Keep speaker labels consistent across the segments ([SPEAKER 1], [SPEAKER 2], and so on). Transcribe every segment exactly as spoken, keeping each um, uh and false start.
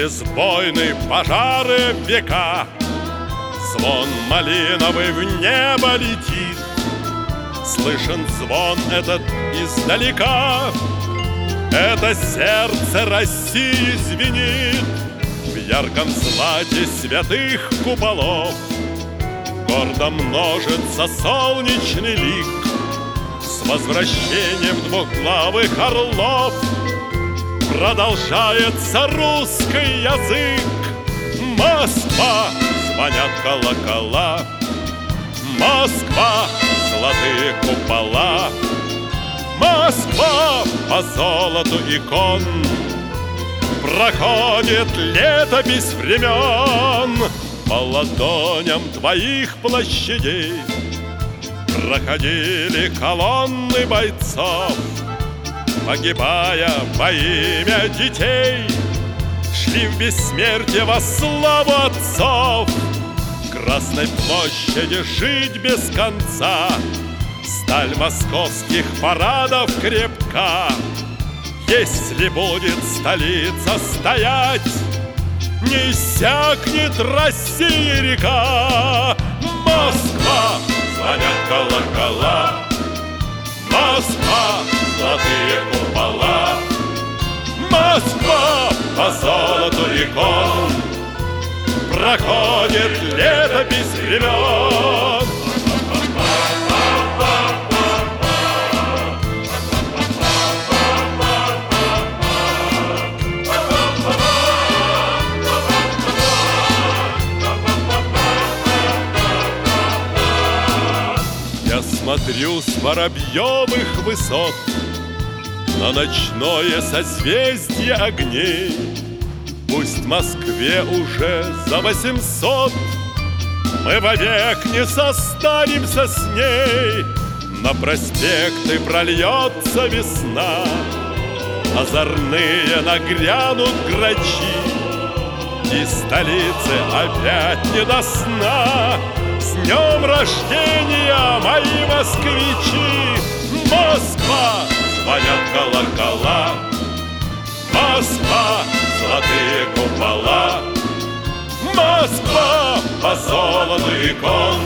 [SPEAKER 1] бесбойный пожары века. Звон малиновый в небо летит, слышен звон этот издалека. Это сердце России звенит в ярком злате святых куполов. Гордо множится солнечный лик с возвращением двухглавых орлов. Продолжается русский язык. Москва, звонят колокола. Москва, золотые купола. Москва, по золоту икон проходит летопись времен. По ладоням твоих площадей проходили колонны бойцов, погибая во имя детей, шли в бессмертие во славу отцов. Красной площади жить без конца, сталь московских парадов крепка. Если будет столица стоять, не иссякнет Россия река. Москва, звонят колокола. Москва, золотые купола. Москва, по золоту икон проходит летопись времен. Я смотрю с воробьевых высот на ночное созвездие огней. Пусть Москве уже за восемьсот, мы вовек не состаримся с ней. На проспекты прольется весна, озорные нагрянут грачи, и столице опять не до сна. С днем рождения, мои москвичи! Москва, звонят колокола. Москва, золотые купола. Москва, по золоту икон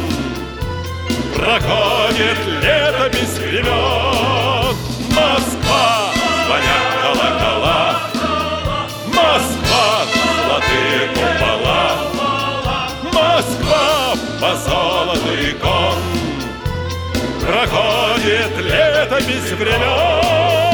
[SPEAKER 1] проходит летопись времен. Москва, звонят колокола. Москва, золотые купола. Москва, по золоту икон проходит летопись времен.